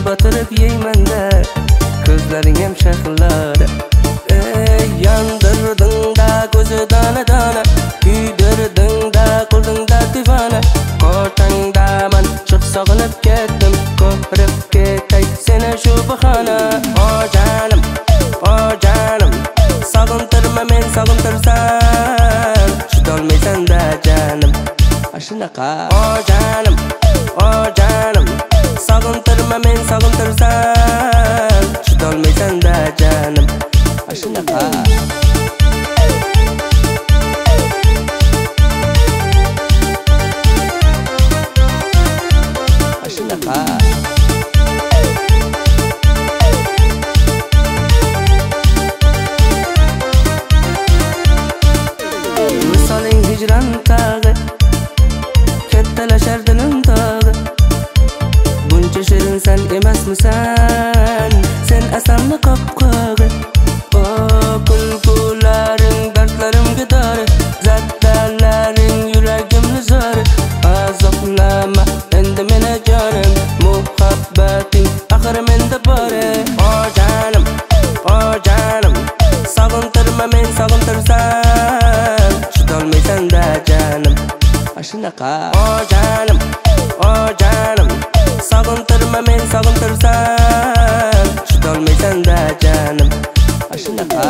batırıp yeymanda ko'zlaring ham shahlar. Yandırdın da ko'zi dana dana, kuydirding da qildingda divana. Qo'rtangda man chiq sog'inib ketdim, ko'rib ketay seni shu bahona. O canım, o canım, sog'intirma men sog'intirsam, chidolmaysan da canım. Shunaqa. O canım, o canım, sog'intirma men sog'intirsam, chidolmaysan da canım. Shunaqa. Shunaqa. Misoling hijron tag'i, kattalashar dilim tag'i. Buncha shirin sen emasmisan, sen asalni qopqog'i. O kulgularing dardlarimga dori, zattalaring yuragimni zori. Azoblama endi meni jonim, muhabbating axir menda bor. O canım, o canım, sog'intirma men sog'intirsam, chidolmaysan da canım. Shunaqa. O canım, o canım, sog'intirma men sog'intirsam, chidolmaysan da canım. Shunaqa.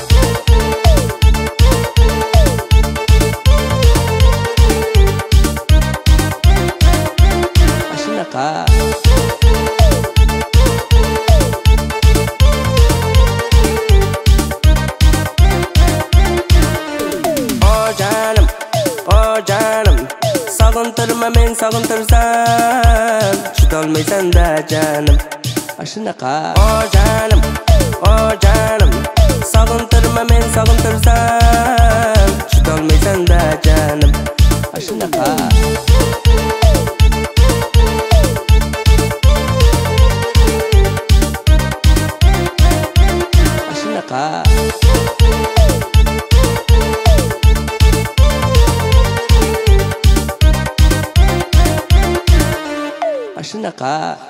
Shunaqa. O canım, o canım, sog'intirma men sog'intirsam, chidolmaysan da canım. Shunaqa. O canım, o canım, sog'intirma men sog'intirsam, chidolmaysan da canım. Shunaqa. Shunaqa. Shunaqa.